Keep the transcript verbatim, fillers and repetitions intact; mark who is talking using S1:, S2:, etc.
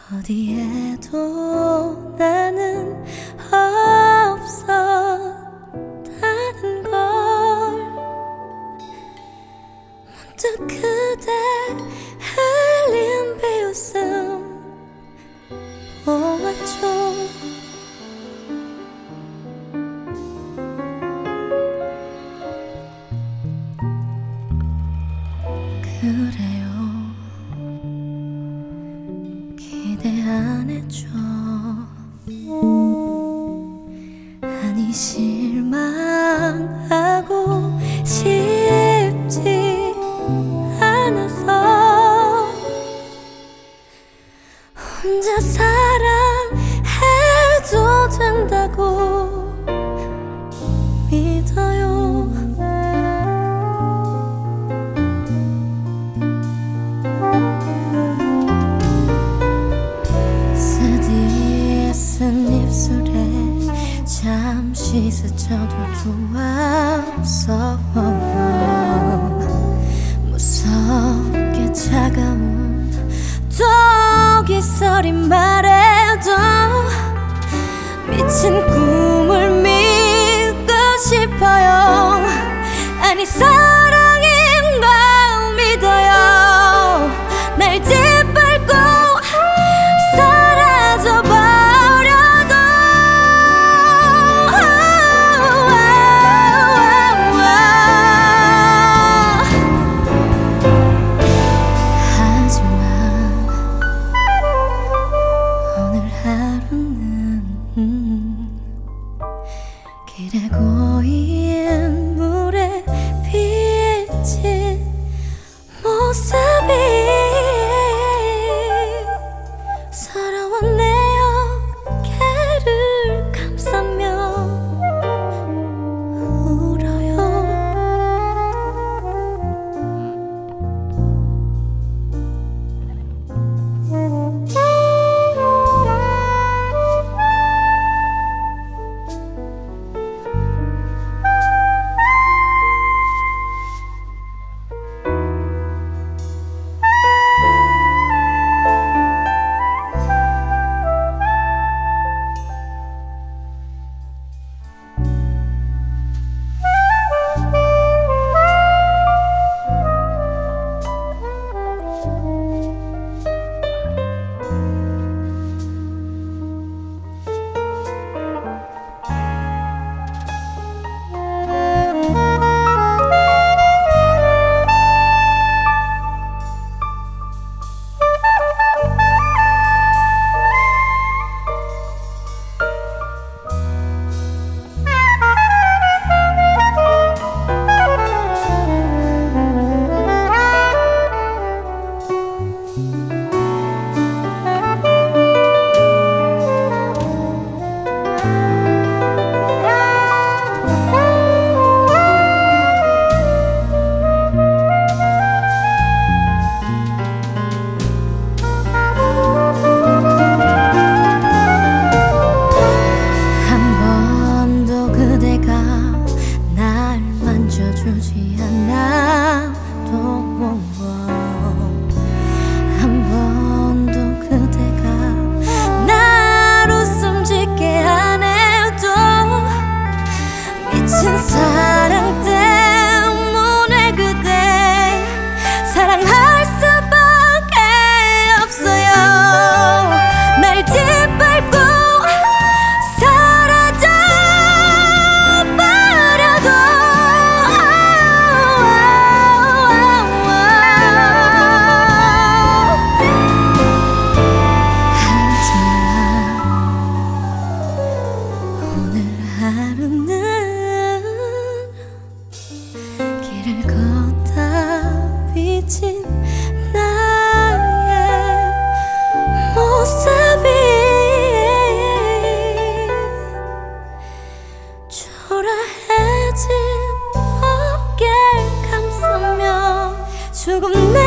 S1: 어디에도 나는 없었다는 걸 문득 그대 흘린 비웃음 보았죠. 그래요, 기대 안 했죠. 아니 실망하고 싶지 않아서 혼자 사랑해도 된다고 믿어요. 쓴 입술에 잠시 스쳐도 좋았어. 무섭게 차가운 독이 소린 말에도 미친 꿈을 믿고 싶어요. 아니 사랑인 걸 믿어요. 날 짓밟고 사라져봐. 길에 고인 물에 비친 모습이 서러운 내 어깨를 감싸며 울어요. 주지 않아도 한 번도 그대가 날 웃음 짓게 안 해도 미친 사랑 때문에 그대 사랑할 수밖에 없어요. 날 짓밟고 하루는 길을 걷다 비친 나의 모습이 초라해진 어깨를 감싸며 조금 내